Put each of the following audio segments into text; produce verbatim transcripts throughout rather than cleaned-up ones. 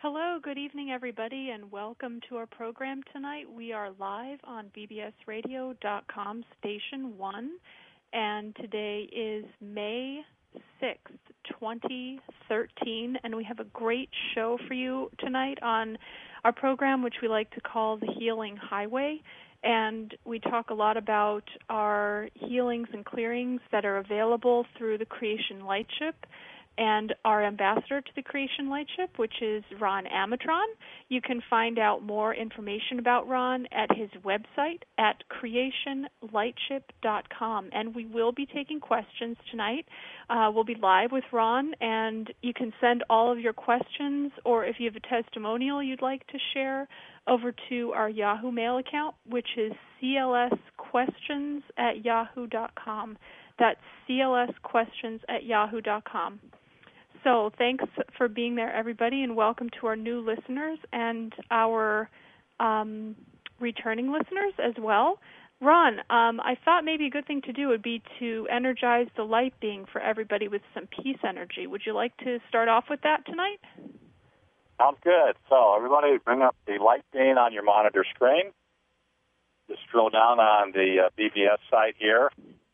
Hello, good evening, everybody, and welcome to our program tonight. We are live on b b s radio dot com Station one, and today is May sixth, twenty thirteen, and we have a great show for you tonight on our program, which we like to call the Healing Highway. And we talk a lot about our healings and clearings that are available through the Creation Lightship and our ambassador to the Creation Lightship, which is Ron Amatron. You can find out more information about Ron at his website at creation lightship dot com. And we will be taking questions tonight. Uh, we'll be live with Ron, and you can send all of your questions, or if you have a testimonial you'd like to share, over to our Yahoo Mail account, which is c l s questions at yahoo dot com. That's c l s questions at yahoo dot com. So thanks for being there, everybody, and welcome to our new listeners and our um, returning listeners as well. Ron, um, I thought maybe a good thing to do would be to energize the light being for everybody with some peace energy. Would you like to start off with that tonight? Sounds good. So everybody bring up the light being on your monitor screen. Just scroll down on the uh, B B S site here.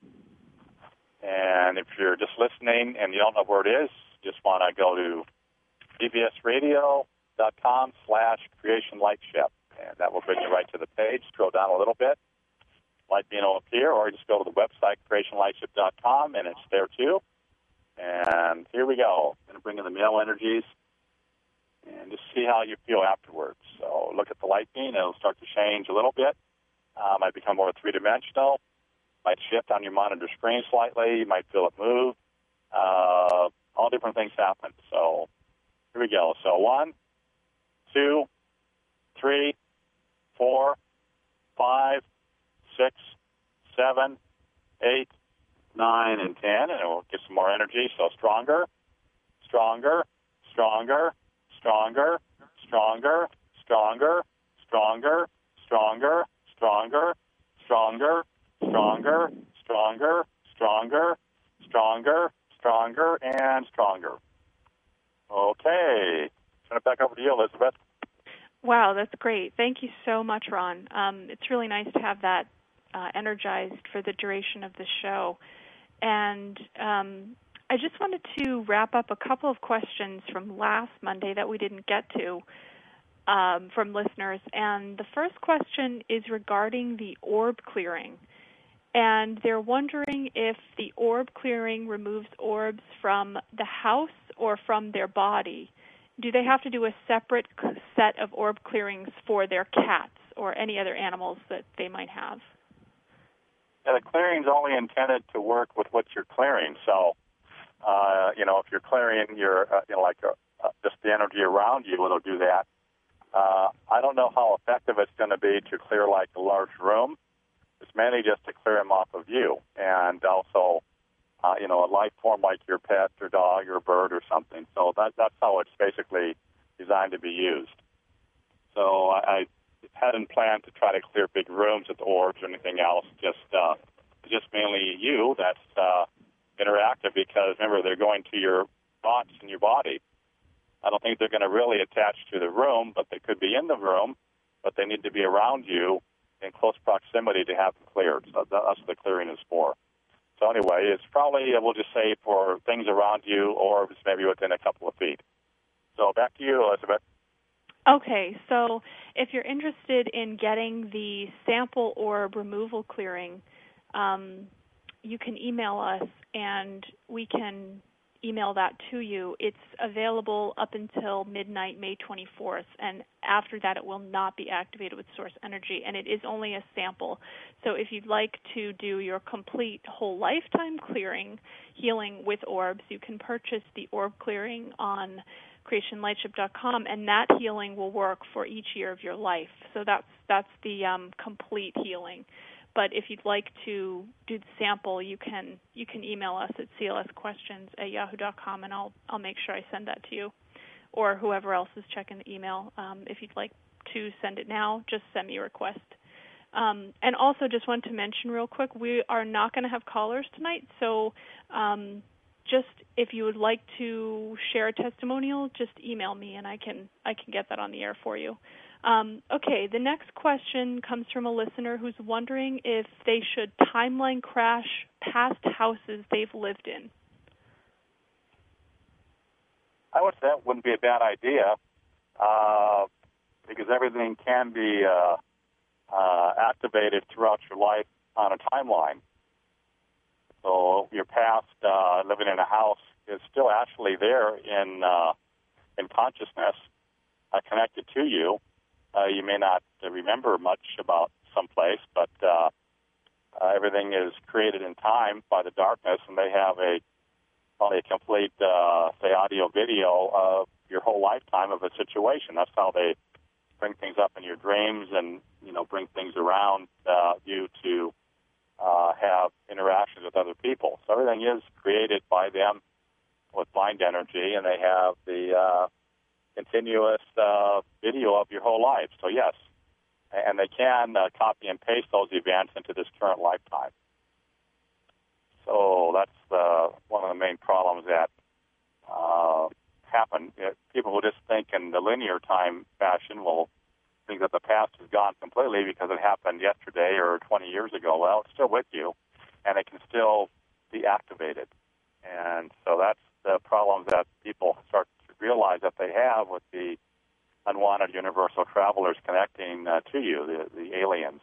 And if you're just listening and you don't know where it is, just want to go to b b s radio dot com slash creation lightship, and that will bring you right to the page. Scroll down a little bit. Light being will appear, or just go to the website, creation lightship dot com, and it's there too. And here we go. I'm going to bring in the male energies and just see how you feel afterwards. So look at the light being. It'll start to change a little bit. Uh, might become more three-dimensional. Might shift on your monitor screen slightly. You might feel it move. Uh, all different things happen. So here we go. So one, two, three, four, five, six, seven, eight, nine, and ten. And we'll get some more energy. So stronger, stronger, stronger, stronger, stronger, stronger, stronger, stronger, stronger, stronger, stronger, stronger, stronger, stronger, stronger, and stronger. Okay. Turn it back over to you, Elizabeth. Wow, that's great. Thank you so much, Ron. Um, it's really nice to have that uh, energized for the duration of the show. And um, I just wanted to wrap up a couple of questions from last Monday that we didn't get to um, from listeners. And the first question is regarding the orb clearing. And they're wondering if the orb clearing removes orbs from the house or from their body. Do they have to do a separate set of orb clearings for their cats or any other animals that they might have? Yeah, the clearing's only intended to work with what you're clearing. So, uh, you know, if you're clearing your, uh, you know, like uh, uh, just the energy around you, it'll do that. Uh, I don't know how effective it's going to be to clear like a large room. It's mainly just to clear them off of you, and also, uh, you know, a life form like your pet or dog or bird or something. So that, that's how it's basically designed to be used. So I, I hadn't planned to try to clear big rooms with orbs or anything else. Just, uh, just mainly you that's uh, interactive, because remember they're going to your thoughts and your body. I don't think they're going to really attach to the room, but they could be in the room, but they need to be around you in close proximity to have them cleared. So that's what the clearing is for. So anyway, it's probably, we'll just say, for things around you, or maybe within a couple of feet. So back to you, Elizabeth. Okay, so if you're interested in getting the sample orb removal clearing, um, you can email us, and we can email that to you. It's available up until midnight, May twenty-fourth, and after that it will not be activated with source energy, and it is only a sample. So if you'd like to do your complete whole lifetime clearing, healing with orbs, you can purchase the orb clearing on creation lightship dot com, and that healing will work for each year of your life. So that's that's the um, complete healing. But if you'd like to do the sample, you can you can email us at c l s questions at yahoo dot com, and I'll I'll make sure I send that to you, or whoever else is checking the email. Um, if you'd like to send it now, just send me a request. Um, and also, just wanted to mention real quick, we are not going to have callers tonight, so um, just if you would like to share a testimonial, just email me and I can I can get that on the air for you. Um, okay, the next question comes from a listener who's wondering if they should timeline crash past houses they've lived in. I would say that wouldn't be a bad idea, uh, because everything can be uh, uh, activated throughout your life on a timeline. So your past uh, living in a house is still actually there in uh, in consciousness, uh, connected to you. Uh, you may not remember much about someplace, but uh, uh, everything is created in time by the darkness, and they have a probably a complete, uh, say, audio video of your whole lifetime of a situation. That's how they bring things up in your dreams, and you know, bring things around uh, you to uh, have interactions with other people. So everything is created by them with mind energy, and they have the uh, continuous uh, video of your whole life. So yes, and they can uh, copy and paste those events into this current lifetime. So that's uh, one of the main problems that uh, happen. You know, people who just think in the linear time fashion will think that the past is gone completely because it happened yesterday or twenty years ago. Well, it's still with you, and it can still be activated. And so that's the problems that people start to realize that they have with the unwanted universal travelers connecting uh, to you, the, the aliens.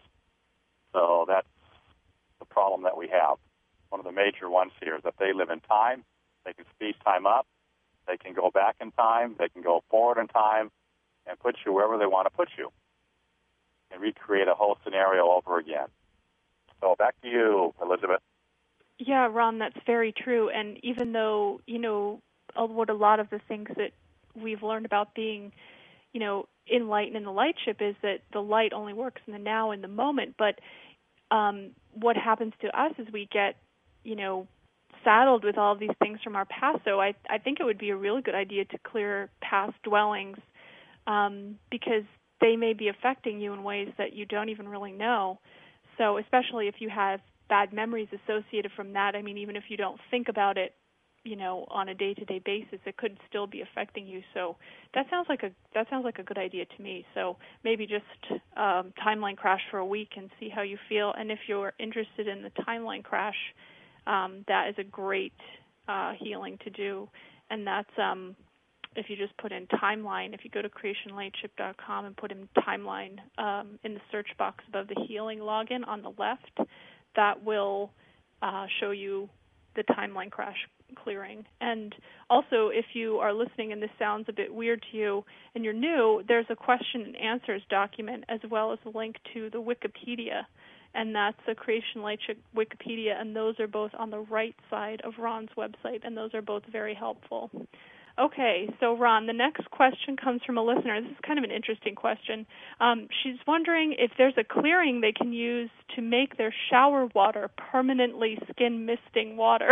So that's the problem that we have. One of the major ones here is that they live in time. They can speed time up. They can go back in time. They can go forward in time and put you wherever they want to put you and recreate a whole scenario over again. So back to you, Elizabeth. Yeah, Ron, that's very true. And even though, you know, what a lot of the things that we've learned about being, you know, enlightened in the light ship is that the light only works in the now, in the moment. But um, what happens to us is we get, you know, saddled with all of these things from our past. So I, I think it would be a really good idea to clear past dwellings um, because they may be affecting you in ways that you don't even really know. So especially if you have bad memories associated from that, I mean, even if you don't think about it, you know, on a day-to-day basis, it could still be affecting you. So that sounds like a that sounds like a good idea to me. So maybe just um, timeline crash for a week and see how you feel. And if you're interested in the timeline crash, um, that is a great uh, healing to do. And that's um, if you just put in timeline. If you go to creation light ship dot com and put in timeline um, in the search box above the healing login on the left, that will uh, show you the timeline crash clearing. And also, if you are listening and this sounds a bit weird to you and you're new, there's a question and answers document as well as a link to the Wikipedia, and that's the Creation Light Ship Wikipedia, and those are both on the right side of Ron's website, and those are both very helpful. Okay, so Ron, the next question comes from a listener. This is kind of an interesting question. Um, she's wondering if there's a clearing they can use to make their shower water permanently skin misting water.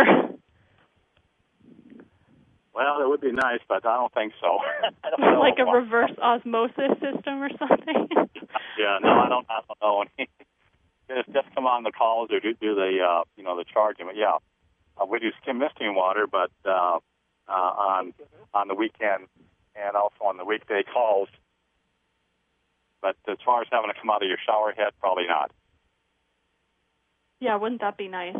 Well, it would be nice, but I don't think so. I don't know. Like a reverse osmosis system or something? Yeah, no, I don't, I don't know. just, just come on the calls or do, do the, uh, you know, the charging. But yeah, uh, we do skin misting water, but uh, uh, on on the weekend and also on the weekday calls. But as far as having to come out of your shower head, probably not. Yeah, wouldn't that be nice?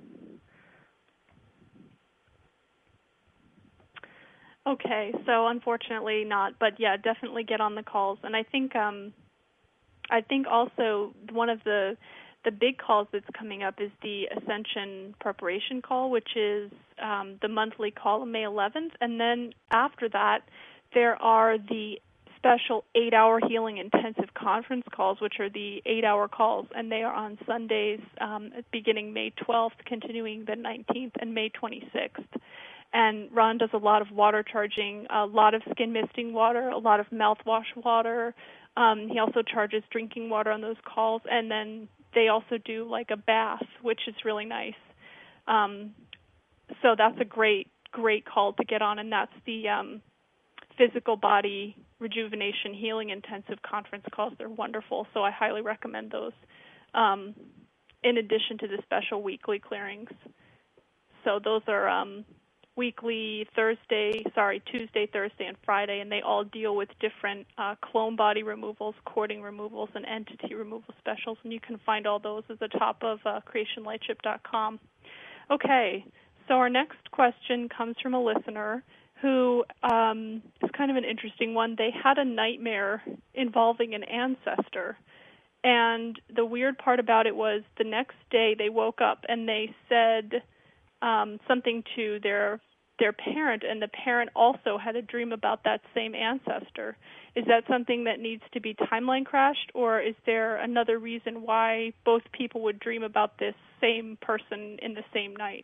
Okay, so unfortunately not, but yeah, definitely get on the calls. And I think um, I think also one of the the big calls that's coming up is the Ascension Preparation Call, which is um, the monthly call on May eleventh. And then after that, there are the special eight-hour healing intensive conference calls, which are the eight-hour calls, and they are on Sundays um, beginning May twelfth, continuing the nineteenth and May twenty-sixth. And Ron does a lot of water charging, a lot of skin misting water, a lot of mouthwash water. Um, he also charges drinking water on those calls, and then they also do like a bath, which is really nice. Um, so that's a great, great call to get on, and that's the um, physical body rejuvenation healing intensive conference calls. They're wonderful, so I highly recommend those, um, in addition to the special weekly clearings. So those are um, weekly Thursday, sorry, Tuesday, Thursday, and Friday, and they all deal with different uh, clone body removals, cording removals, and entity removal specials, and you can find all those at the top of uh, creation lightship dot com. Okay, so our next question comes from a listener who um, is kind of an interesting one. They had a nightmare involving an ancestor, and the weird part about it was the next day they woke up and they said um, something to their their parent, and the parent also had a dream about that same ancestor. Is that something that needs to be timeline crashed, or is there another reason why both people would dream about this same person in the same night?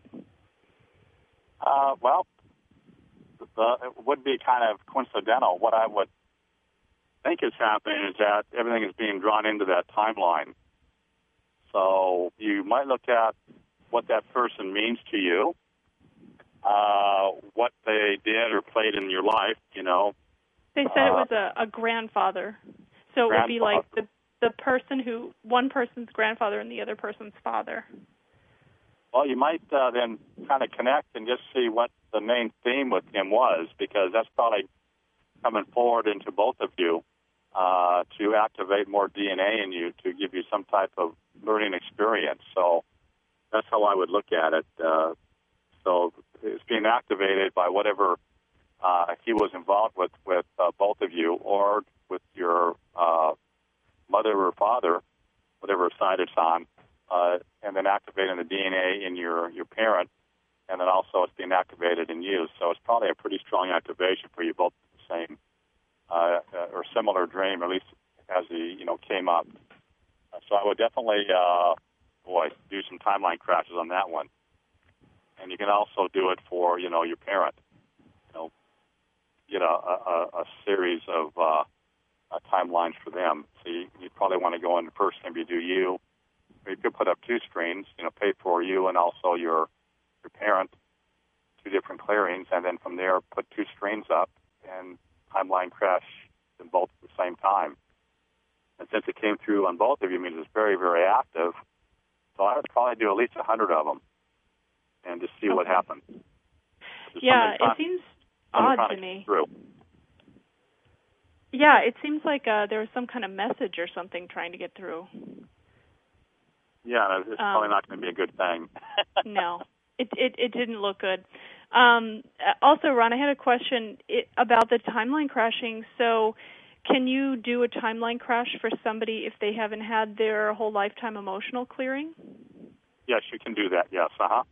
Uh, well, the, it would be kind of coincidental. What I would think is happening is that everything is being drawn into that timeline. So you might look at what that person means to you, uh, what they did or played in your life, you know. They said uh, it was a, a grandfather. So it would be like the the person who, one person's grandfather and the other person's father. Well, you might uh, then kind of connect and just see what the main theme with him was, because that's probably coming forward into both of you uh, to activate more D N A in you to give you some type of learning experience. So that's how I would look at it. Uh, so it's being activated by whatever uh, he was involved with, with uh, both of you, or with your uh, mother or father, whatever side it's on, uh, and then activating the D N A in your, your parent, and then also it's being activated in you. So it's probably a pretty strong activation for you both the same uh, or similar dream, at least as he, you know, came up. So I would definitely, uh, boy, do some timeline crashes on that one. And you can also do it for, you know, your parent. You know, get a, a, a series of uh, uh, timelines for them. So you, you probably want to go in first, maybe do you. Or you could put up two screens, you know, pay for you and also your your parent, two different clearings, and then from there put two screens up and timeline crash them both at the same time. And since it came through on both of you, means it's very, very active. So I would probably do at least a hundred of them and just see okay. what happens. Yeah, it seems odd to me. Through. Yeah, it seems like uh, there was some kind of message or something trying to get through. Yeah, it's um, probably not going to be a good thing. No, it, it it didn't look good. Um, also, Ron, I had a question about the timeline crashing. So can you do a timeline crash for somebody if they haven't had their whole lifetime emotional clearing? Yes, you can do that, yes. Uh-huh.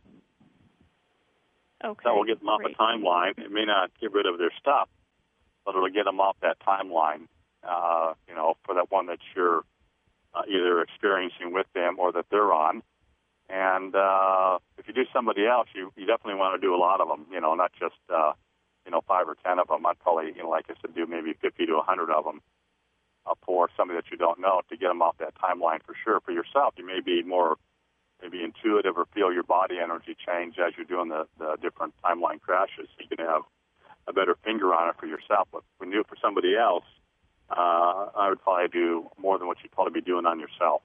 Okay, that will get them off great. a timeline. It may not get rid of their stuff, but it'll get them off that timeline, uh, you know, for that one that you're uh, either experiencing with them or that they're on. And uh, if you do somebody else, you, you definitely want to do a lot of them, you know, not just, uh, you know, five or ten of them. I'd probably, you know, like I said, do maybe fifty to one hundred of them uh, for somebody that you don't know to get them off that timeline for sure. For yourself, you may be more maybe intuitive or feel your body energy change as you're doing the, the different timeline crashes. So you can have a better finger on it for yourself. But when you do it for somebody else, uh, I would probably do more than what you'd probably be doing on yourself.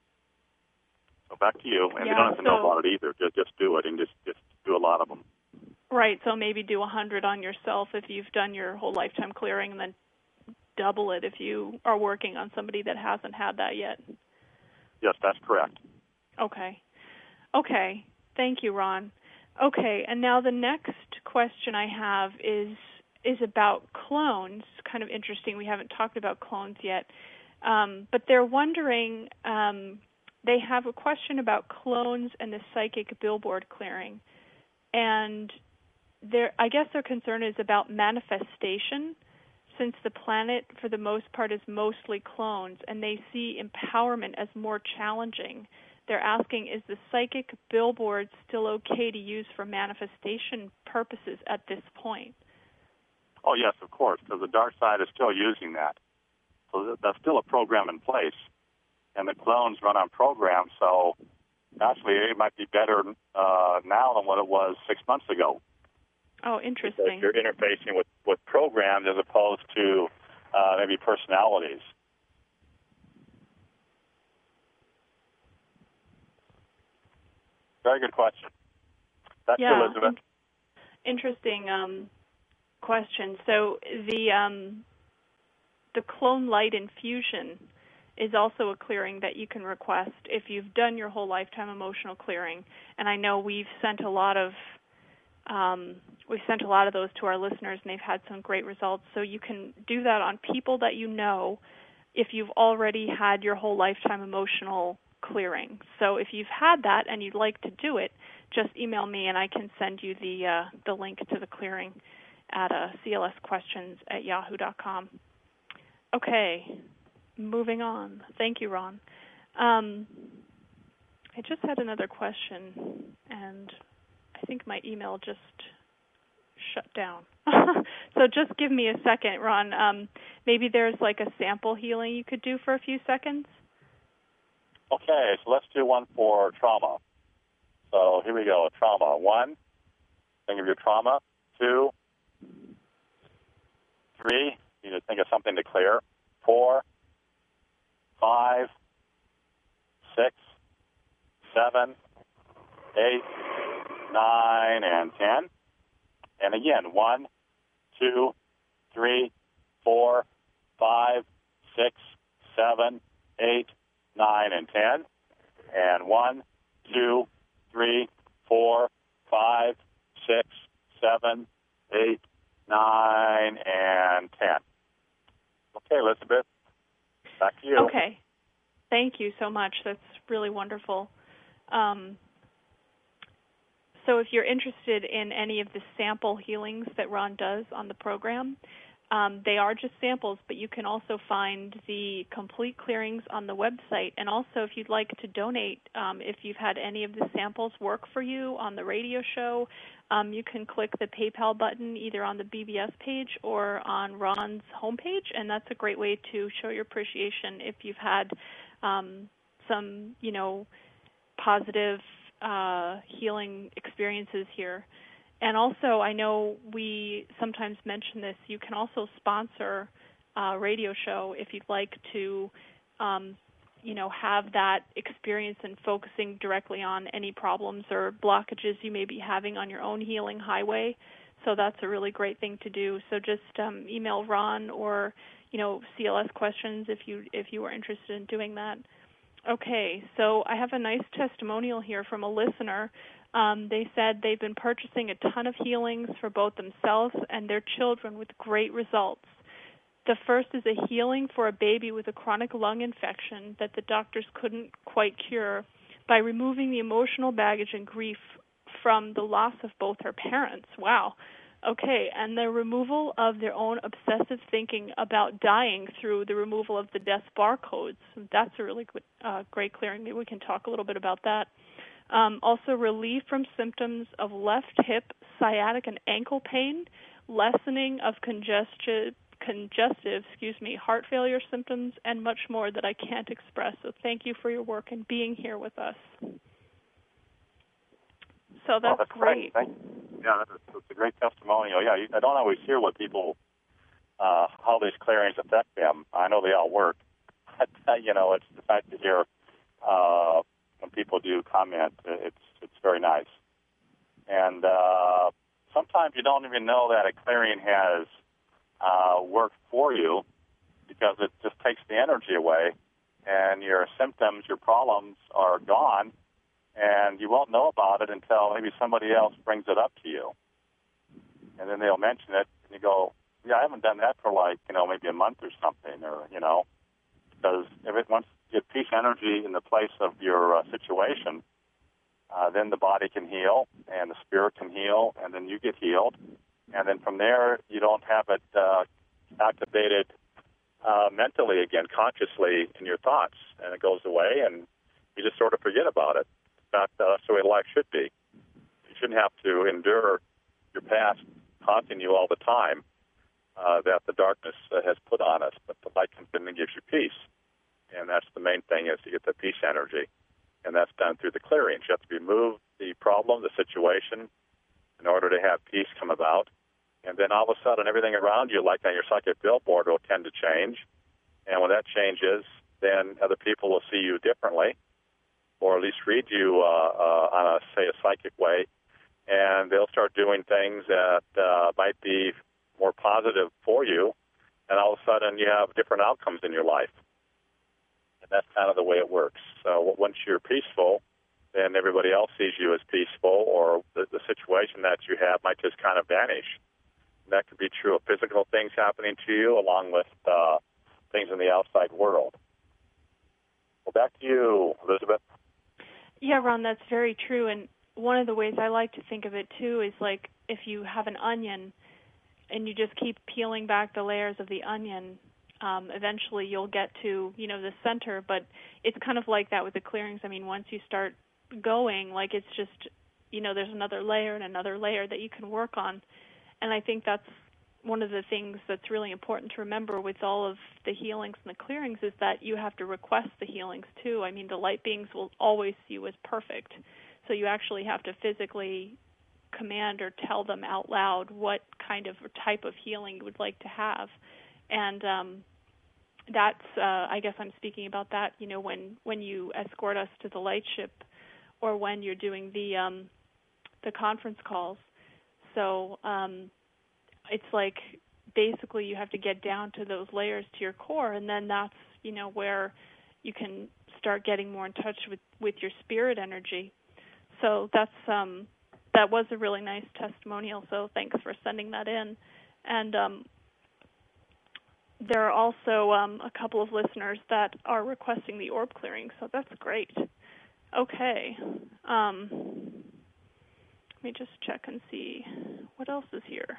So back to you. And yeah, you don't have to so, know about it either. Just, just do it and just, just do a lot of them. Right, so maybe do one hundred on yourself if you've done your whole lifetime clearing, and then double it if you are working on somebody that hasn't had that yet. Yes, that's correct. Okay. Okay. Thank you, Ron. Okay, and now the next question I have is is about clones. Kind of interesting. We haven't talked about clones yet. Um, but they're wondering, um, they have a question about clones and the psychic billboard clearing. And their, I guess their concern is about manifestation, since the planet, for the most part, is mostly clones, and they see empowerment as more challenging. They're asking, is the psychic billboard still okay to use for manifestation purposes at this point? Oh, yes, of course, because the dark side is still using that. So that's still a program in place. And the clones run on programs, so actually it might be better uh, now than what it was six months ago. Oh, interesting. Because you're interfacing with, with programs as opposed to uh, maybe personalities. Very good question. Back yeah. to Elizabeth. interesting um, question. So the um, the Clone Light infusion is also a clearing that you can request if you've done your whole lifetime emotional clearing. And I know we've sent a lot of um, we've sent a lot of those to our listeners, and they've had some great results. So you can do that on people that you know if you've already had your whole lifetime emotional clearing. So if you've had that and you'd like to do it, just email me and I can send you the uh, the link to the clearing at uh, c l s questions at yahoo dot com. Okay, moving on. Thank you, Ron. Um, I just had another question, and I think my email just shut down. So just give me a second, Ron. Um, maybe there's like a sample healing you could do for a few seconds. Okay, so let's do one for trauma. So here we go, trauma. One, think of your trauma. Two, three, you need to think of something to clear. Four, five, six, seven, eight, nine, and ten. And again, one, two, three, four, five, six, seven, eight, nine, and ten. And one, two, three, four, five, six, seven, eight, nine, and ten. Okay, Elizabeth, back to you. Okay. Thank you so much. That's really wonderful. Um, so if you're interested in any of the sample healings that Ron does on the program, um, they are just samples, but you can also find the complete clearings on the website. And also, if you'd like to donate, um, if you've had any of the samples work for you on the radio show, um, you can click the PayPal button either on the B B S page or on Ron's homepage, and that's a great way to show your appreciation if you've had um, some, you know, positive uh, healing experiences here. And also, I know we sometimes mention this, you can also sponsor a radio show if you'd like to, um, you know, have that experience in focusing directly on any problems or blockages you may be having on your own healing highway. So that's a really great thing to do. So just um, email Ron or, you know, C L S questions if you if you are interested in doing that. Okay, so I have a nice testimonial here from a listener. Um, they said they've been purchasing a ton of healings for both themselves and their children with great results. The first is a healing for a baby with a chronic lung infection that the doctors couldn't quite cure by removing the emotional baggage and grief from the loss of both her parents. Wow. Okay, and the removal of their own obsessive thinking about dying through the removal of the death barcodes. That's a really good, uh, great clearing. Maybe we can talk a little bit about that. Um, also, relief from symptoms of left hip, sciatic, and ankle pain, lessening of congestion, congestive, excuse me, heart failure symptoms, and much more that I can't express. So thank you for your work and being here with us. So that's, well, that's great. great. Thank you. Yeah, that's a, that's a great testimonial. Yeah, you, I don't always hear what people, uh, how these clearings affect them. I know they all work. But, uh, you know, it's the fact to hear uh, when people do comment, it's it's very nice. And uh, sometimes you don't even know that a clearing has uh, worked for you because it just takes the energy away, and your symptoms, your problems are gone. And you won't know about it until maybe somebody else brings it up to you. And then they'll mention it, and you go, yeah, I haven't done that for like, you know, maybe a month or something, or, you know, because if it, once you get peace energy in the place of your uh, situation, uh, then the body can heal, and the spirit can heal, and then you get healed. And then from there, you don't have it uh, activated uh, mentally again, consciously in your thoughts, and it goes away, and you just sort of forget about it. That's uh, the way life should be. You shouldn't have to endure your past haunting you all the time uh, that the darkness uh, has put on us, but the light comes in and gives you peace. And that's the main thing, is to get the peace energy, and that's done through the clearings. You have to remove the problem, the situation, in order to have peace come about. And then all of a sudden, everything around you, like on your psychic billboard, will tend to change. And when that changes, then other people will see you differently, or at least read you uh, uh, on a, say, a psychic way, and they'll start doing things that uh, might be more positive for you, and all of a sudden you have different outcomes in your life. And that's kind of the way it works. So once you're peaceful, then everybody else sees you as peaceful, or the, the situation that you have might just kind of vanish. That could be true of physical things happening to you, along with uh, things in the outside world. Well, back to you, Elizabeth. Yeah, Ron, that's very true. And one of the ways I like to think of it, too, is like if you have an onion and you just keep peeling back the layers of the onion, um, eventually you'll get to, you know, the center. But it's kind of like that with the clearings. I mean, once you start going, like it's just, you know, there's another layer and another layer that you can work on. And I think that's one of the things that's really important to remember with all of the healings and the clearings is that you have to request the healings too. I mean, the light beings will always see you as perfect. So you actually have to physically command or tell them out loud what kind of type of healing you would like to have. And um, that's, uh, I guess I'm speaking about that, you know, when, when you escort us to the light ship or when you're doing the um, the conference calls. So um, it's like basically you have to get down to those layers to your core, and then that's, you know, where you can start getting more in touch with, with your spirit energy. So that's um, that was a really nice testimonial, so thanks for sending that in. And um, there are also um, a couple of listeners that are requesting the orb clearing, so that's great. Okay. Um, let me just check and see what else is here.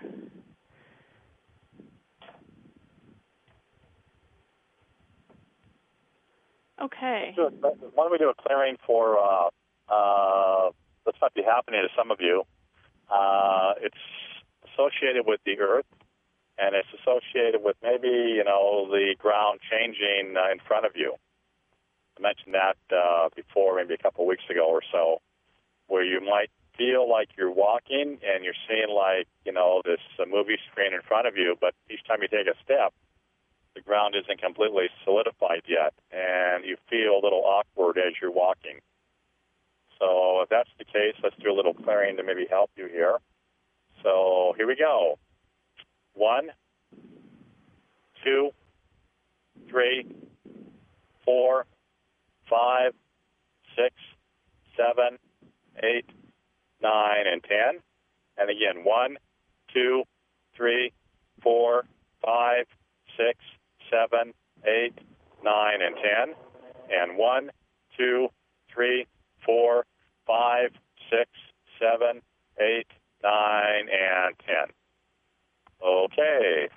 Okay. Why don't we do a clearing for, uh, uh, this might be happening to some of you. Uh, it's associated with the earth, and it's associated with maybe, you know, the ground changing uh, in front of you. I mentioned that uh, before, maybe a couple of weeks ago or so, where you might feel like you're walking and you're seeing, like, you know, this uh, movie screen in front of you, but each time you take a step, the ground isn't completely solidified yet, and you feel a little awkward as you're walking. So if that's the case, let's do a little clearing to maybe help you here. So here we go. One, two, three, four, five, six, seven, eight, nine, and ten. And again, one, two, three, four, five, six, seven, eight, nine, and ten. And one, two, three, four, five, six, seven, eight, nine, and ten. Okay.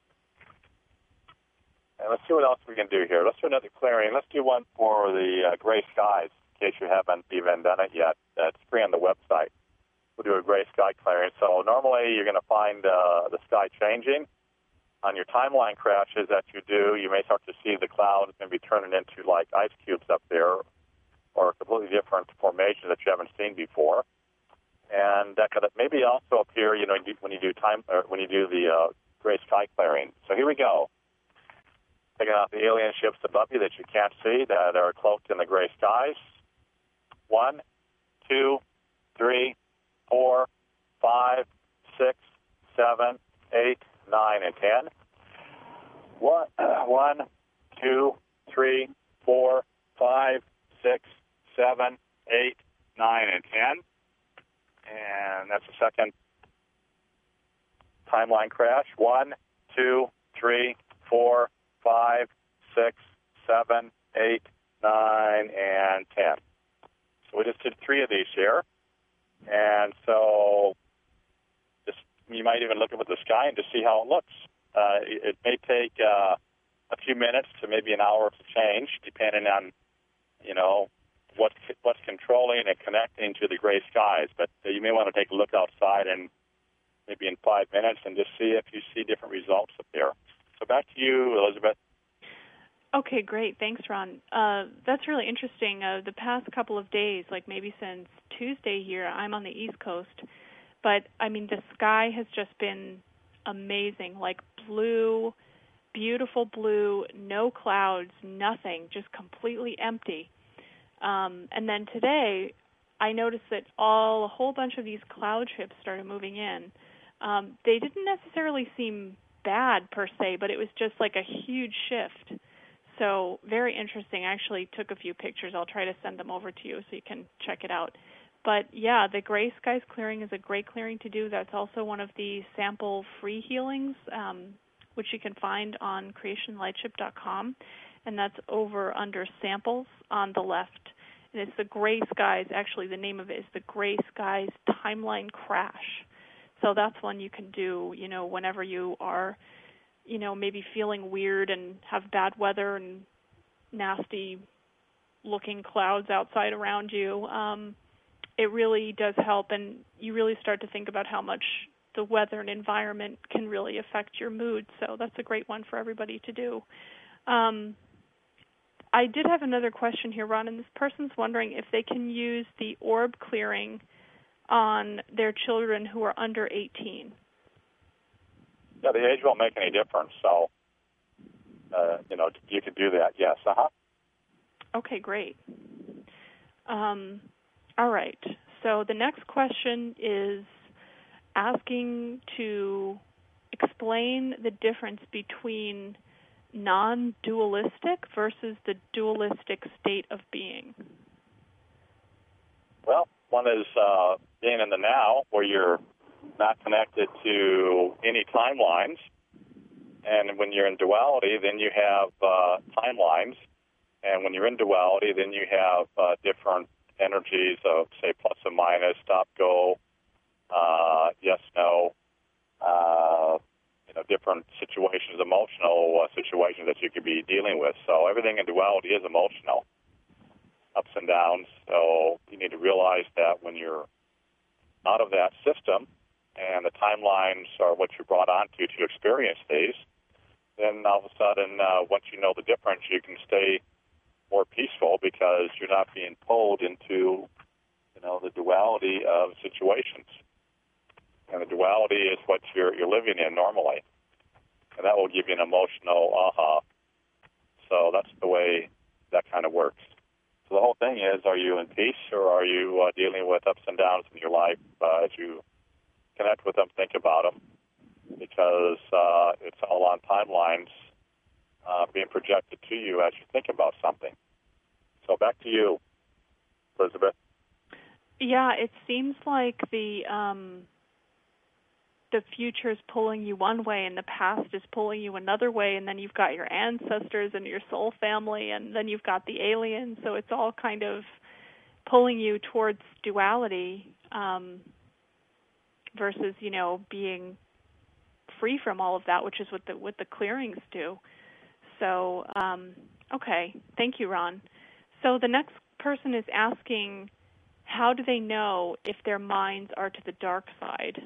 And let's see what else we can do here. Let's do another clearing. Let's do one for the uh, gray skies, in case you haven't even done it yet. That's free on the website. We'll do a gray sky clearing. So normally you're going to find uh, the sky changing. On your timeline crashes that you do, you may start to see the clouds maybe turning into like ice cubes up there, or completely different formations that you haven't seen before. And that could maybe also appear, you know, when you do time, or when you do the uh, gray sky clearing. So here we go. Taking out the alien ships above you that you can't see, that are cloaked in the gray skies. One, two, three, four, five, six, seven, eight, nine, and ten. One, one, two, three, four, five, six, seven, eight, nine, and ten. And that's the second timeline crash. One, two, three, four, five, six, seven, eight, nine, and ten. So we just did three of these here. And so just, you might even look up at the sky and just see how it looks. Uh, it, it may take uh, a few minutes to maybe an hour to change, depending on, you know, what's, what's controlling and connecting to the gray skies. But uh, you may want to take a look outside and maybe in five minutes and just see if you see different results up there. So back to you, Elizabeth. Okay, great. Thanks, Ron. Uh, that's really interesting. Uh, the past couple of days, like maybe since Tuesday here, I'm on the East Coast, but, I mean, the sky has just been amazing, like blue, beautiful blue, no clouds, nothing, just completely empty. Um, and then today, I noticed that all a whole bunch of these cloud ships started moving in. Um, they didn't necessarily seem bad per se, but it was just like a huge shift. So very interesting. I actually took a few pictures. I'll try to send them over to you so you can check it out. But yeah, the Gray Skies clearing is a great clearing to do. That's also one of the sample free healings, um, which you can find on creation lightship dot com, and that's over under samples on the left. And it's the Gray Skies. Actually, the name of it is the Gray Skies Timeline Crash. So that's one you can do, you know, whenever you are, you know, maybe feeling weird and have bad weather and nasty-looking clouds outside around you. Um, it really does help, and you really start to think about how much the weather and environment can really affect your mood. So that's a great one for everybody to do. Um, I did have another question here, Ron, and this person's wondering if they can use the orb clearing on their children who are under eighteen. Yeah, the age won't make any difference, so, uh, you know, you can do that, yes. Uh-huh. Okay, great. Um, all right. So the next question is asking to explain the difference between non-dualistic versus the dualistic state of being. Well, one is uh, being in the now, where you're not connected to any timelines. And when you're in duality, then you have uh, timelines. And when you're in duality, then you have uh, different energies of, say, plus and minus, stop, go, uh, yes, no, uh, you know, different situations, emotional uh, situations that you could be dealing with. So everything in duality is emotional, ups and downs. So you need to realize that when you're out of that system and the timelines are what you're brought onto to experience these, then all of a sudden, uh, once you know the difference, you can stay more peaceful because you're not being pulled into, you know, the duality of situations. And the duality is what you're you're living in normally. And that will give you an emotional aha. So that's the way that kind of works. So the whole thing is, are you in peace or are you uh, dealing with ups and downs in your life uh, as you connect with them, think about them? Because uh, it's all on timelines uh, being projected to you as you think about something. So back to you, Elizabeth. Yeah, it seems like the um, the future is pulling you one way and the past is pulling you another way, and then you've got your ancestors and your soul family, and then you've got the aliens. So it's all kind of pulling you towards duality um, versus, you know, being free from all of that, which is what the what the clearings do. So, um, okay, thank you, Ron. So the next person is asking, how do they know if their minds are to the dark side?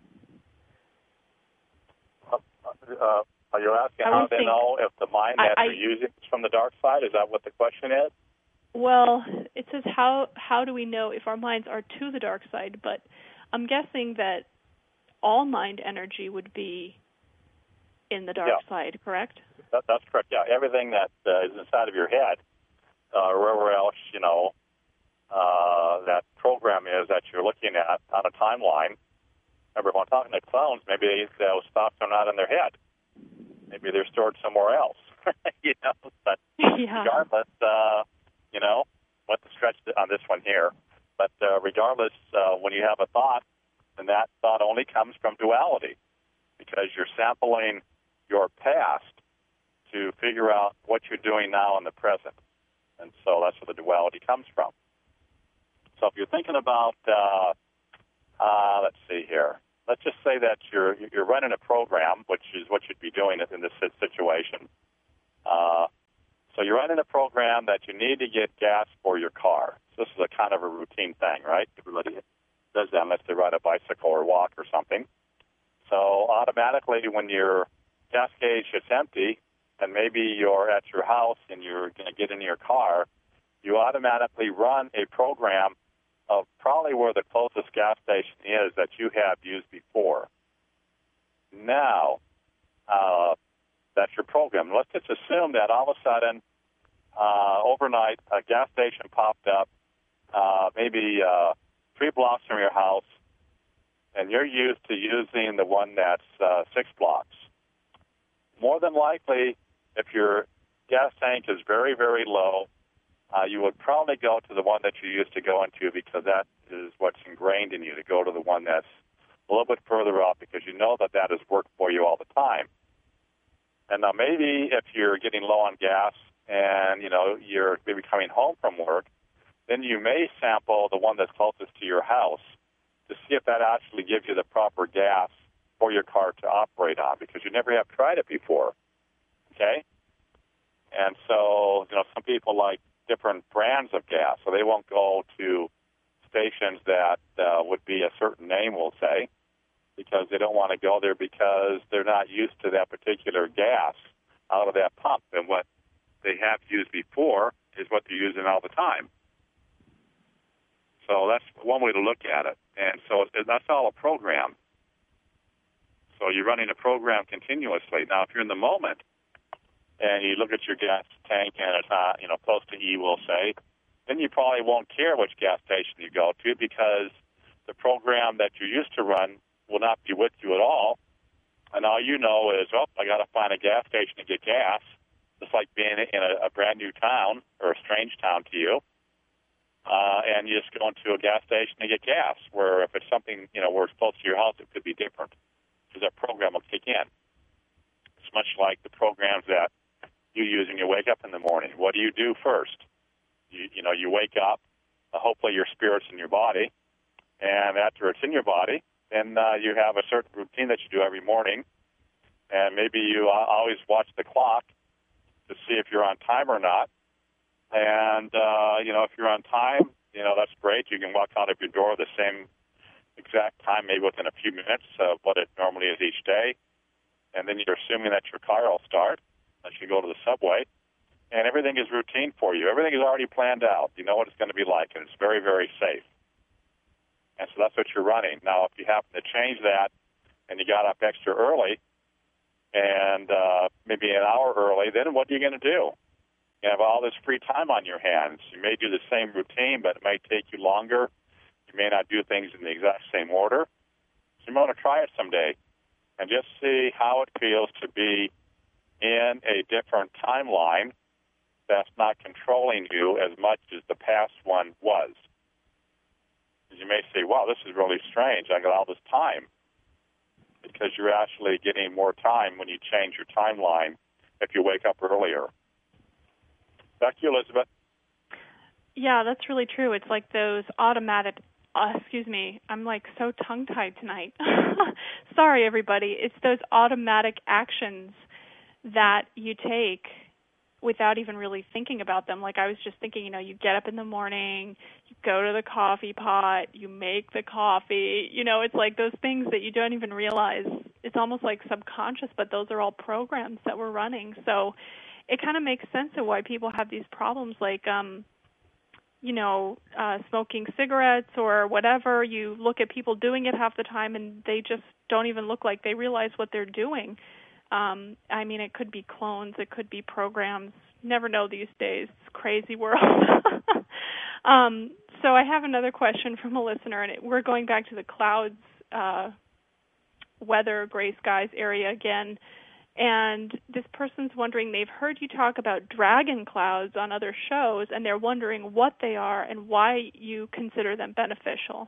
Uh, uh, are you asking how they think, know if the mind that I, they're I, using is from the dark side? Is that what the question is? Well, it says how how do we know if our minds are to the dark side? But I'm guessing that all mind energy would be in the dark yeah. side, correct? That, that's correct, yeah. Everything that uh, is inside of your head, uh, or wherever else, you know, uh, that program is that you're looking at on a timeline. Remember, when I'm talking to clones, maybe those thoughts are not in their head. Maybe they're stored somewhere else, you know. But yeah. regardless, uh, you know, what the stretch on this one here. But uh, regardless, uh, when you have a thought, then that thought only comes from duality because you're sampling your past to figure out what you're doing now in the present. And so that's where the duality comes from. So if you're thinking about, uh, uh, let's see here, let's just say that you're you're running a program, which is what you'd be doing in this situation. Uh, so you're running a program that you need to get gas for your car. So this is a kind of a routine thing, right? Everybody does that unless they ride a bicycle or walk or something. So automatically when your gas gauge is empty and maybe you're at your house and you're going to get in your car, you automatically run a program of probably where the closest gas station is that you have used before. Now, uh, that's your program. Let's just assume that all of a sudden, uh, overnight, a gas station popped up uh, maybe uh, three blocks from your house, and you're used to using the one that's uh, six blocks. More than likely, if your gas tank is very, very low, uh, you would probably go to the one that you used to go into because that is what's ingrained in you, to go to the one that's a little bit further up because you know that that has worked for you all the time. And now maybe if you're getting low on gas and, you know, you're maybe coming home from work, then you may sample the one that's closest to your house to see if that actually gives you the proper gas for your car to operate on because you never have tried it before, okay? And so, you know, some people like different brands of gas, so they won't go to stations that uh, would be a certain name, we'll say, because they don't want to go there because they're not used to that particular gas out of that pump. And what they have used before is what they're using all the time. So that's one way to look at it. And so that's all a program. So you're running a program continuously. Now, if you're in the moment and you look at your gas tank and it's not, you know, close to E, we'll say, then you probably won't care which gas station you go to because the program that you used to run will not be with you at all. And all you know is, oh, I got to find a gas station to get gas. It's like being in a, a brand new town or a strange town to you. Uh, and you just go into a gas station to get gas, where if it's something, you know, where it's close to your house, it could be different because that program will kick in. It's much like the programs that you use when you wake up in the morning. What do you do first? You, you know, you wake up, uh, hopefully your spirit's in your body, and after it's in your body, then uh, you have a certain routine that you do every morning, and maybe you uh, always watch the clock to see if you're on time or not. And, uh, you know, if you're on time, you know, that's great. You can walk out of your door the same exact time, maybe within a few minutes of what it normally is each day. And then you're assuming that your car will start as you go to the subway. And everything is routine for you. Everything is already planned out. You know what it's going to be like, and it's very, very safe. And so that's what you're running. Now, if you happen to change that and you got up extra early and uh, maybe an hour early, then what are you going to do? You have all this free time on your hands. You may do the same routine, but it may take you longer. You may not do things in the exact same order. So you want to try it someday and just see how it feels to be in a different timeline that's not controlling you as much as the past one was. You may say, wow, this is really strange. I got all this time. Because you're actually getting more time when you change your timeline if you wake up earlier. Back to you, Elizabeth. Yeah, that's really true. It's like those automatic, uh, excuse me, I'm like so tongue-tied tonight. Sorry, everybody. It's those automatic actions that you take without even really thinking about them. Like I was just thinking, you know, you get up in the morning, you go to the coffee pot, you make the coffee. You know, it's like those things that you don't even realize. It's almost like subconscious, but those are all programs that we're running. So it kind of makes sense of why people have these problems like, um, you know, uh, smoking cigarettes or whatever. You look at people doing it half the time and they just don't even look like they realize what they're doing. Um, I mean, it could be clones. It could be programs. Never know these days. It's a crazy world. um, so I have another question from a listener, and it, we're going back to the clouds, uh, weather, gray skies area again. And this person's wondering, they've heard you talk about dragon clouds on other shows, and they're wondering what they are and why you consider them beneficial.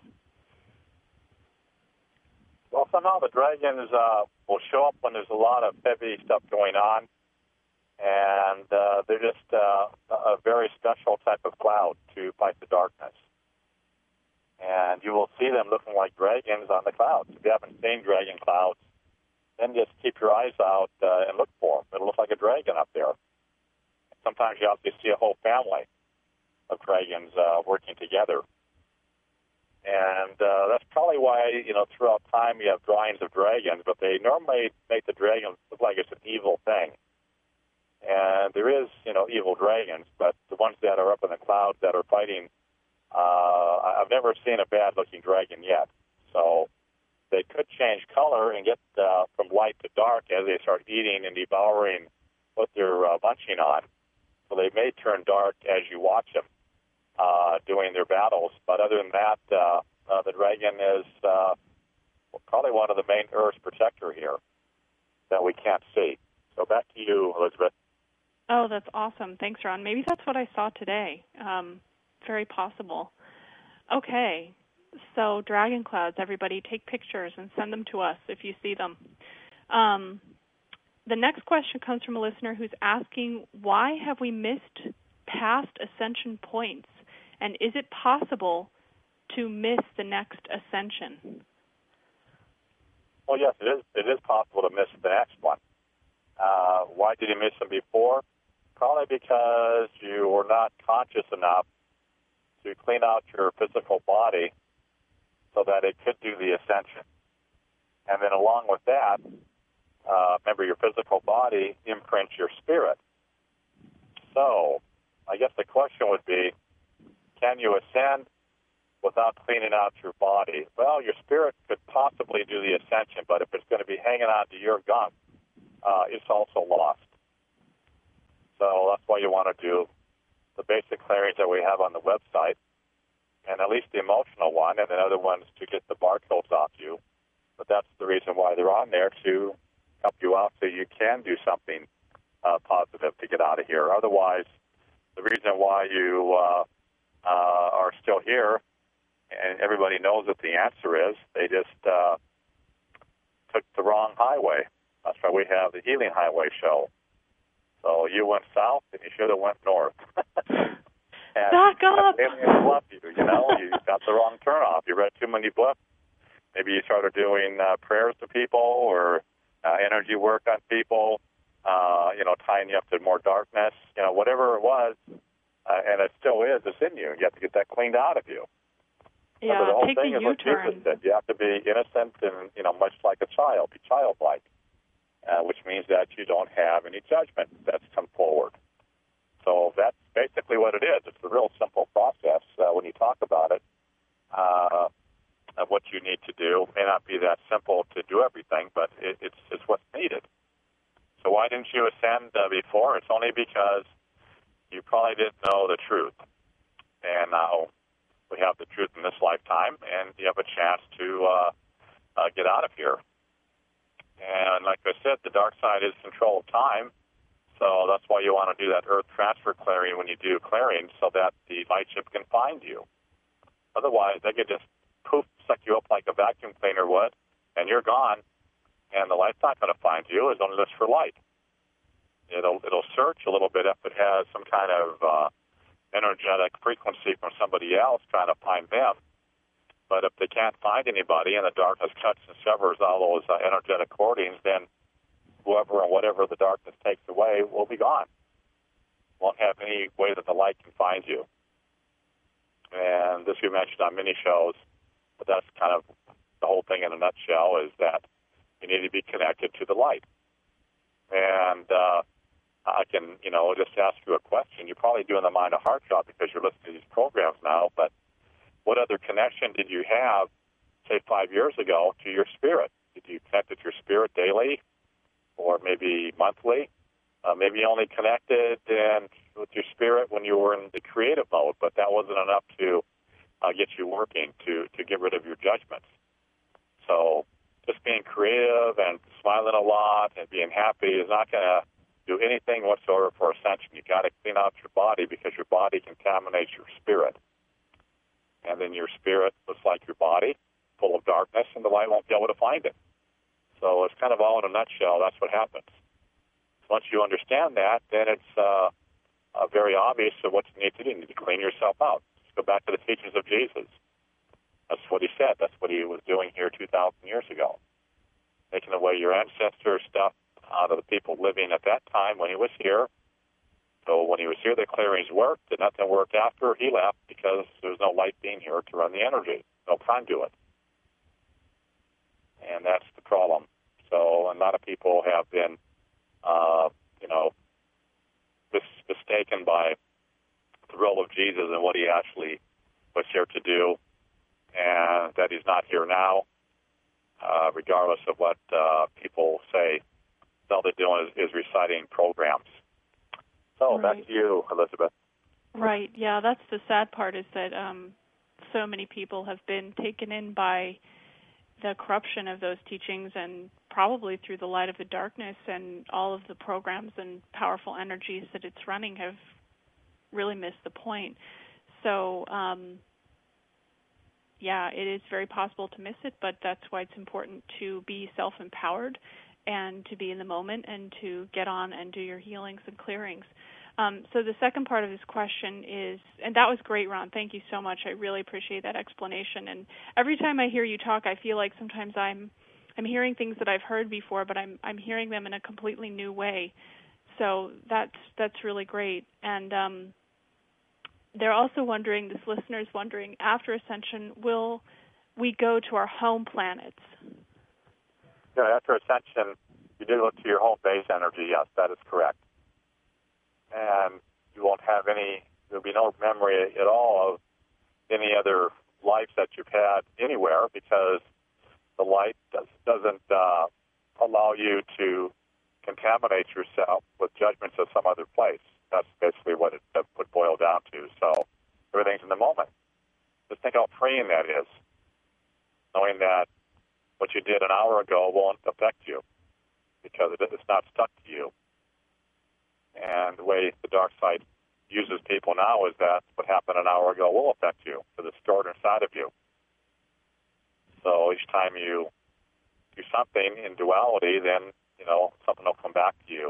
Well, somehow the dragons uh, will show up when there's a lot of heavy stuff going on, and uh, they're just uh, a very special type of cloud to fight the darkness. And you will see them looking like dragons on the clouds. If you haven't seen dragon clouds, then just keep your eyes out uh, and look for them. It'll look like a dragon up there. Sometimes you actually see a whole family of dragons uh, working together. And uh, that's probably why, you know, throughout time you have drawings of dragons, but they normally make the dragon look like it's an evil thing. And there is, you know, evil dragons, but the ones that are up in the clouds that are fighting, uh, I've never seen a bad-looking dragon yet. So they could change color and get uh, from light to dark as they start eating and devouring what they're uh, munching on. So they may turn dark as you watch them. uh, doing their battles. But other than that, uh, uh, the dragon is uh, probably one of the main Earth's protector here that we can't see. So back to you, Elizabeth. Oh, that's awesome. Thanks, Ron. Maybe that's what I saw today. Um, very possible. Okay, so dragon clouds, everybody take pictures and send them to us if you see them. Um, the next question comes from a listener who's asking, why have we missed past ascension points, and is it possible to miss the next ascension? Well, yes, it is. It is possible to miss the next one. Uh, why did you miss them before? Probably because you were not conscious enough to clean out your physical body so that it could do the ascension. And then along with that, uh, remember, your physical body imprints your spirit. So I guess the question would be, can you ascend without cleaning out your body? Well, your spirit could possibly do the ascension, but if it's going to be hanging on to your gunk, uh, it's also lost. So that's why you want to do the basic clearings that we have on the website, and at least the emotional one, and the other one's to get the barcodes off you. But that's the reason why they're on there, to help you out so you can do something uh, positive to get out of here. Otherwise, the reason why you uh, uh, are still here, and everybody knows what the answer is, they just uh, took the wrong highway. That's why we have the Healing Highway show. So you went south, and you should have went north. And back up! Aliens love you, you know. You got the wrong turnoff. You read too many books. Maybe you started doing uh, prayers to people or uh, energy work on people, uh, you know, tying you up to more darkness, you know, whatever it was, uh, and it still is, it's in you. You have to get that cleaned out of you. Yeah, Remember, the whole take thing the is what U-turn. Jesus said. You have to be innocent and, you know, much like a child, be childlike, uh, which means that you don't have any judgment that's come forward. So that's basically what it is. It's a real simple process uh, when you talk about it. Uh, of what you need to do. It may not be that simple to do everything, but it, it's, it's what's needed. So why didn't you ascend uh, before? It's only because you probably didn't know the truth. And now we have the truth in this lifetime, and you have a chance to uh, uh, get out of here. And like I said, the dark side is control of time, so that's why you want to do that earth transfer clearing when you do clearing, so that the light ship can find you. Otherwise, they could just poof, suck you up like a vacuum cleaner would, and you're gone, and the light's not going to find you. It's only just for light. It'll it'll search a little bit if it has some kind of uh, energetic frequency from somebody else trying to find them. But if they can't find anybody and the darkness cuts and severs all those uh, energetic cordings, then whoever and whatever the darkness takes away will be gone. Won't have any way that the light can find you. And this we mentioned on many shows, but that's kind of the whole thing in a nutshell, is that you need to be connected to the light. And uh, I can, you know, just ask you a question. You're probably doing the Mind of Heart job because you're listening to these programs now, but what other connection did you have, say, five years ago to your spirit? Did you connect with your spirit daily or maybe monthly? Uh, maybe you only connected and with your spirit when you were in the creative mode, but that wasn't enough to uh, get you working, to, to get rid of your judgments. So just being creative and smiling a lot and being happy is not going to do anything whatsoever for ascension. You've got to clean out your body because your body contaminates your spirit. And then your spirit looks like your body, full of darkness, and the light won't be able to find it. So it's kind of all in a nutshell. That's what happens. Once you understand that, then it's uh, uh, very obvious of what you need to do. You need to clean yourself out. Let's go back to the teachings of Jesus. That's what he said. That's what he was doing here two thousand years ago, taking away your ancestor stuff out of the people living at that time when he was here. So when he was here, the clearings worked, and nothing worked after he left because there was no light being here to run the energy, no conduit. And that's the problem. So a lot of people have been, uh, you know, mis- mistaken by the role of Jesus and what he actually was here to do, and that he's not here now, uh, regardless of what uh, people say. All they're doing is, is reciting programs. So right. Back to you, Elizabeth. Right. Yeah, that's the sad part, is that um, so many people have been taken in by the corruption of those teachings, and probably through the light of the darkness, and all of the programs and powerful energies that it's running have really missed the point. So, um, yeah, it is very possible to miss it, but that's why it's important to be self-empowered and to be in the moment and to get on and do your healings and clearings. Um, so the second part of this question is, and that was great, Ron. Thank you so much. I really appreciate that explanation. And every time I hear you talk, I feel like sometimes I'm I'm hearing things that I've heard before, but I'm I'm hearing them in a completely new way. So that's that's really great. And um, they're also wondering, this listener is wondering, after Ascension, will we go to our home planets? Yeah, after Ascension, you do look to your home base energy. Yes, that is correct. And you won't have any, there'll be no memory at all of any other life that you've had anywhere, because the light does, doesn't uh, allow you to contaminate yourself with judgments of some other place. That's basically what it would boil down to. So everything's in the moment. Just think how freeing that is, knowing that what you did an hour ago won't affect you because it's not stuck to you. And the way the dark side uses people now is that what happened an hour ago will affect you, because it's stored inside of you. So each time you do something in duality, then, you know, something will come back to you,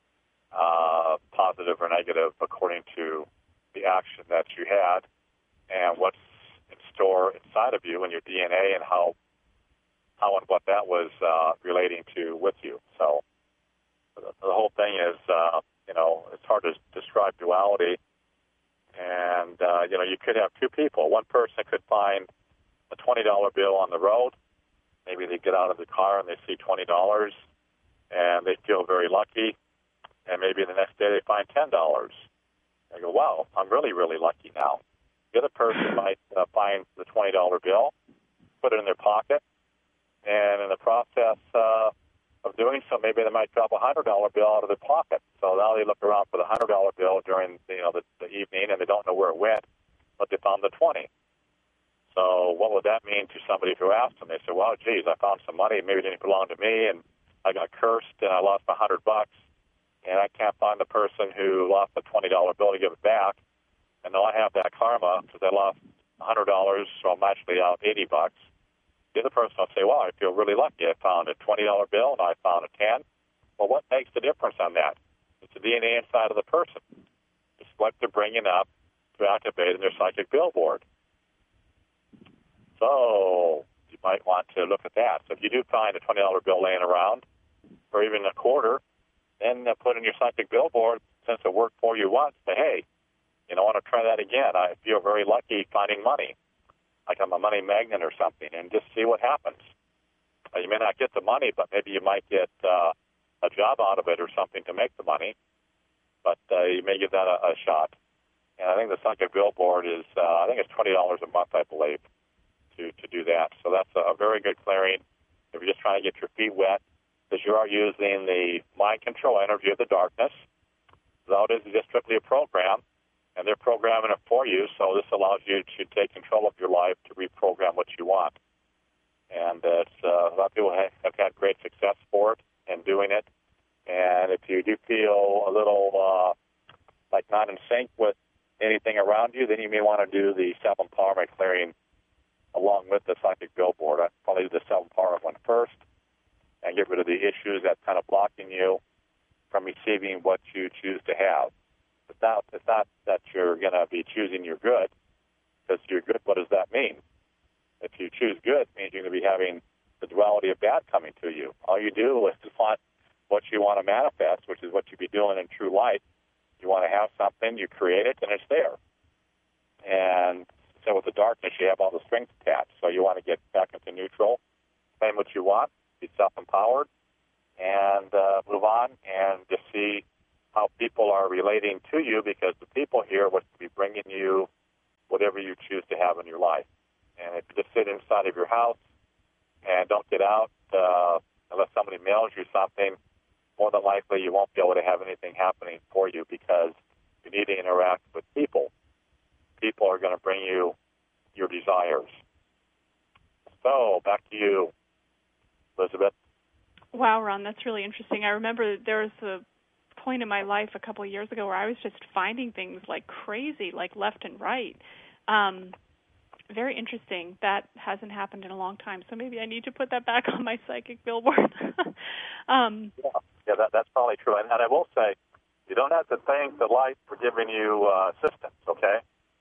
uh, positive or negative, according to the action that you had and what's in store inside of you and your D N A, and how how and what that was uh, relating to with you. So the, the whole thing is, uh, you know, it's hard to describe duality. And, uh, you know, you could have two people. One person could find a twenty dollar bill on the road. Maybe they get out of the car and they see twenty dollars, and they feel very lucky. And maybe the next day they find ten dollars. They go, wow, I'm really, really lucky now. The other person might uh, find the twenty dollar bill, put it in their pocket, and in the process uh, of doing so, maybe they might drop a one hundred dollar bill out of their pocket. So now they look around for the one hundred dollar bill during you know the, the evening, and they don't know where it went, but they found the twenty. So what would that mean to somebody who asked them? They say, well, geez, I found some money, maybe it didn't belong to me, and I got cursed, and I lost my one hundred bucks, and I can't find the person who lost the twenty dollar bill to give it back. And now I have that karma because I lost one hundred dollars, so I'm actually out eighty bucks. The other person will say, well, I feel really lucky. I found a twenty dollar bill, and I found a ten. Well, what makes the difference on that? It's the D N A inside of the person. It's what they're bringing up to activate in their psychic billboard. So you might want to look at that. So if you do find a twenty dollar bill laying around, or even a quarter, then put in your psychic billboard, since it worked for you once, say, hey, you know, I want to try that again. I feel very lucky finding money, like I'm a money magnet or something, and just see what happens. Uh, you may not get the money, but maybe you might get uh, a job out of it or something to make the money, but uh, you may give that a, a shot. And I think the psychic billboard is, uh, I think it's twenty dollars a month, I believe, to, to do that. So that's a, a very good clearing if you're just trying to get your feet wet, because you are using the mind control energy of the darkness. Though it is just strictly a program, and they're programming it for you, so this allows you to take control of your life to reprogram what you want. And uh, it's, uh, a lot of people have, have had great success for it and doing it. And if you do feel a little uh, like not in sync with anything around you, then you may want to do the self-empowerment clearing along with the psychic billboard. I'd probably do the self-empowerment one first and get rid of the issues that's kind of blocking you from receiving what you choose to have. It's not, it's not that you're going to be choosing your good, because you're good, what does that mean? If you choose good, it means you're going to be having the duality of bad coming to you. All you do is to find what you want to manifest, which is what you'd be doing in true light. You want to have something, you create it, and it's there. And so with the darkness, you have all the strings attached. So you want to get back into neutral, claim what you want, be self-empowered, and uh, move on and just see how people are relating to you, because the people here will be bringing you whatever you choose to have in your life. And if you just sit inside of your house and don't get out uh, unless somebody mails you something, more than likely you won't be able to have anything happening for you, because you need to interact with people. People are going to bring you your desires. So, back to you, Elizabeth. Wow, Ron, that's really interesting. I remember there was a point in my life a couple of years ago where I was just finding things like crazy, like left and right. Um, very interesting. That hasn't happened in a long time, so maybe I need to put that back on my psychic billboard. um, yeah, yeah that, that's probably true. And, and I will say, you don't have to thank the light for giving you uh, assistance, okay?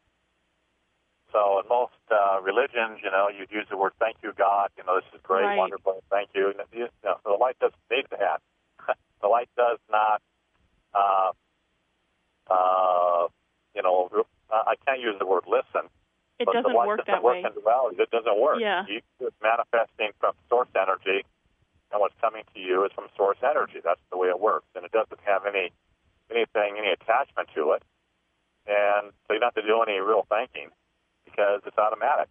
So in most uh, religions, you know, you'd use the word "thank you, God." You know, this is great, right. wonderful, thank you. You know, the light doesn't need that. The light does not, uh, uh, you know, I can't use the word listen. It but doesn't the light work doesn't that work way. In duality. It doesn't work. Yeah. You, it's manifesting from source energy, and what's coming to you is from source energy. That's the way it works, and it doesn't have any anything, any attachment to it. And so you don't have to do any real thinking, because it's automatic.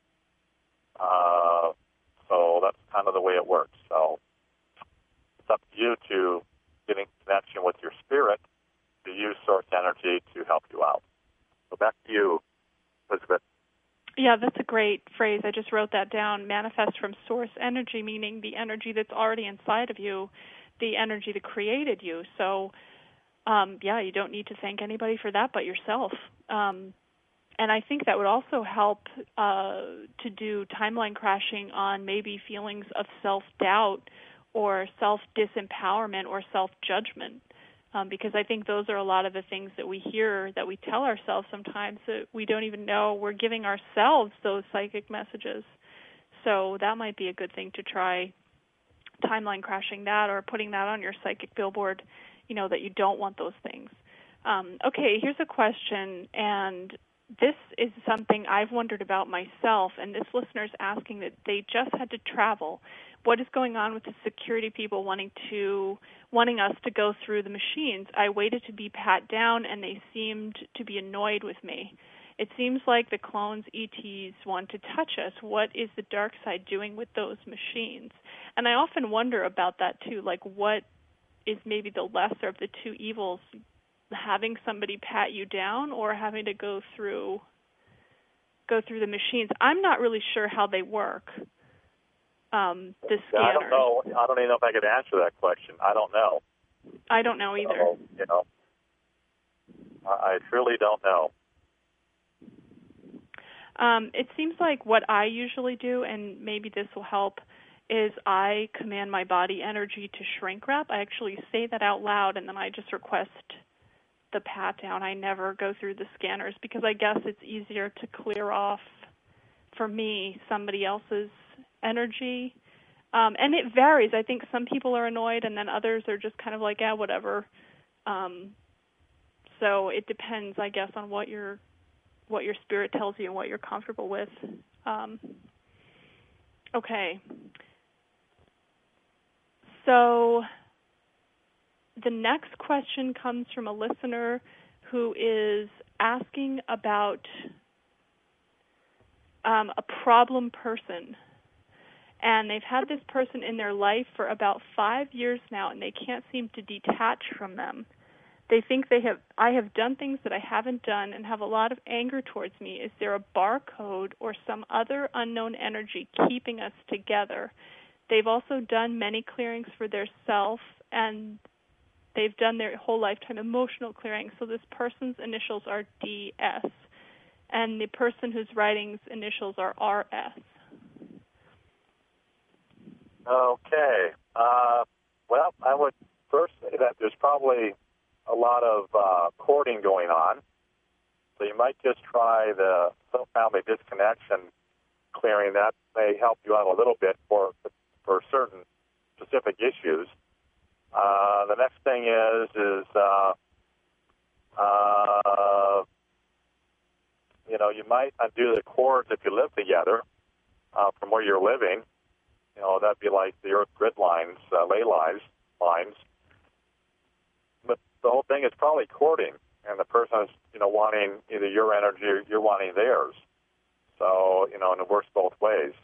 Uh, so that's kind of the way it works. So it's up to you to get in connection with your spirit to use source energy to help you out. So back to you, Elizabeth. Yeah, that's a great phrase. I just wrote that down. Manifest from source energy, meaning the energy that's already inside of you, the energy that created you. So, um, yeah, you don't need to thank anybody for that but yourself. Um, And I think that would also help uh, to do timeline crashing on maybe feelings of self-doubt or self-disempowerment or self-judgment, um, because I think those are a lot of the things that we hear, that we tell ourselves sometimes that we don't even know we're giving ourselves those psychic messages. So that might be a good thing to try, timeline crashing that or putting that on your psychic billboard, you know, that you don't want those things. Um, okay, here's a question, and this is something I've wondered about myself, and this listener's asking that they just had to travel. What is going on with the security people wanting to wanting us to go through the machines? I waited to be pat down, and they seemed to be annoyed with me. It seems like the clones, E Ts, want to touch us. What is the dark side doing with those machines? And I often wonder about that, too, like what is maybe the lesser of the two evils, having somebody pat you down or having to go through go through the machines. I'm not really sure how they work. Um, the scanners. Yeah, I don't know. I don't even know if I could answer that question. I don't know. I don't know either. So, you know, I truly don't know. Um, it seems like what I usually do, and maybe this will help, is I command my body energy to shrink wrap. I actually say that out loud, and then I just request the pat down. I never go through the scanners because I guess it's easier to clear off, for me, somebody else's energy. Um, and it varies. I think some people are annoyed and then others are just kind of like, yeah, whatever. Um, so it depends, I guess, on what your what your spirit tells you and what you're comfortable with. Um, okay. So the next question comes from a listener who is asking about um, a problem person. And they've had this person in their life for about five years now, and they can't seem to detach from them. They think they have. I have done things that I haven't done and have a lot of anger towards me. Is there a barcode or some other unknown energy keeping us together? They've also done many clearings for their self, and they've done their whole lifetime emotional clearing. So this person's initials are D S, and the person who's writing's initials are R S. Okay. Uh, well, I would first say that there's probably a lot of uh, courting going on. So you might just try the family disconnection clearing. That may help you out a little bit for for certain specific issues. Uh, the next thing is is uh, uh, you know, you might undo the cords if you live together uh, from where you're living. You know, that'd be like the earth grid lines, uh, ley lines, lines. But the whole thing is probably courting, and the person is, you know, wanting either your energy or you're wanting theirs. So, you know, and it works both ways.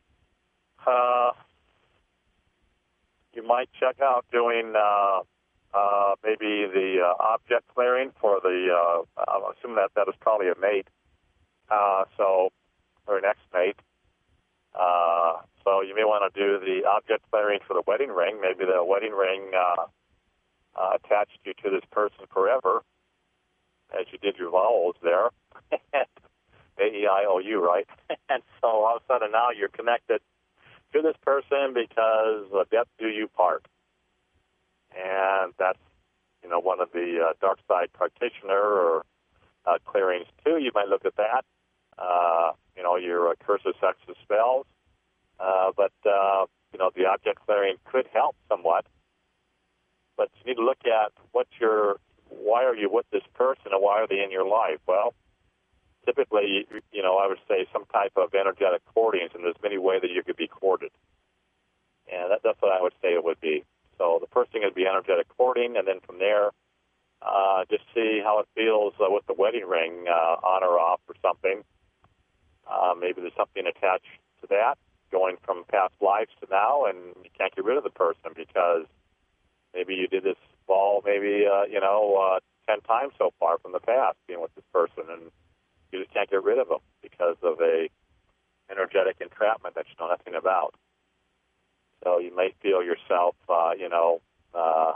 Uh, you might check out doing uh, uh, maybe the uh, object clearing for the, uh, I'm assuming that that is probably a mate, uh, so, or an ex-mate. Uh, so you may want to do the object clearing for the wedding ring. Maybe the wedding ring uh, uh, attached you to this person forever, as you did your vowels there. A E I O U, right? And so all of a sudden now you're connected to this person because uh, death do you part. And that's, you know, one of the uh, dark side practitioner or uh, clearings too. You might look at that. Uh, you know, your uh, curses, hexes, spells. Uh, but, uh, you know, the object clearing could help somewhat. But you need to look at what your, why are you with this person and why are they in your life? Well, typically, you know, I would say some type of energetic courtings, and there's many ways that you could be courted. And that, that's what I would say it would be. So the first thing would be energetic courting, and then from there, uh, just see how it feels uh, with the wedding ring uh, on or off or something. Uh, maybe there's something attached to that, going from past lives to now, and you can't get rid of the person because maybe you did this ball maybe, uh, you know, uh, ten times so far from the past being with this person, and you just can't get rid of them because of a energetic entrapment that you know nothing about. So you may feel yourself, uh, you know, uh,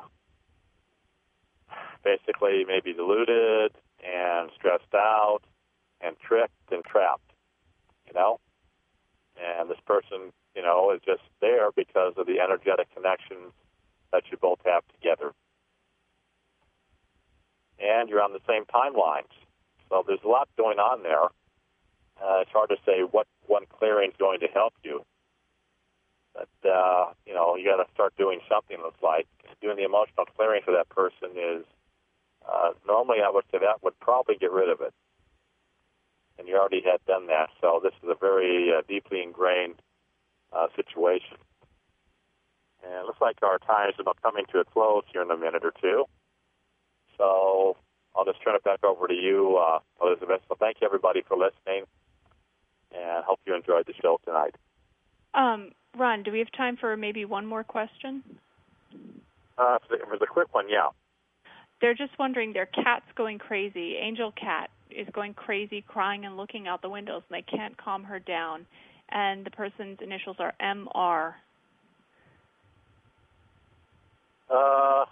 basically maybe deluded and stressed out and tricked and trapped, you know. And this person, you know, is just there because of the energetic connections that you both have together. And you're on the same timelines. So there's a lot going on there. Uh, it's hard to say what one clearing is going to help you. But, uh, you know, you got to start doing something that's like doing the emotional clearing for that person is, uh, normally I would say that would probably get rid of it. And you already had done that. So this is a very uh, deeply ingrained uh, situation. And it looks like our time is about coming to a close here in a minute or two. So I'll just turn it back over to you, uh, Elizabeth. So thank you, everybody, for listening, and hope you enjoyed the show tonight. Um, Ron, do we have time for maybe one more question? Uh, if it was a quick one, yeah. They're just wondering, their cat's going crazy. Angel Cat is going crazy, crying and looking out the windows, and they can't calm her down. And the person's initials are M R. Uh,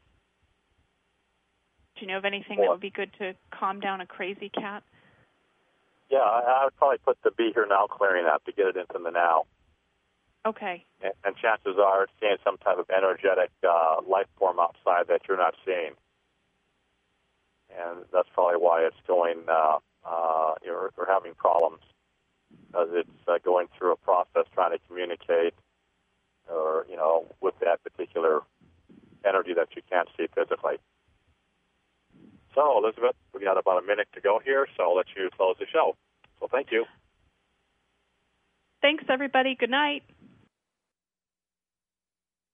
Do you know of anything what? that would be good to calm down a crazy cat? Yeah, I, I would probably put the Be Here Now clearing up to get it into the now. Okay. And, and chances are it's seeing some type of energetic uh, life form outside that you're not seeing. And that's probably why it's going, uh, uh, you're, you're having problems, because it's uh, going through a process trying to communicate or, you know, with that particular energy that you can't see physically. So, Elizabeth, we got about a minute to go here, so I'll let you close the show. So thank you. Thanks, everybody. Good night.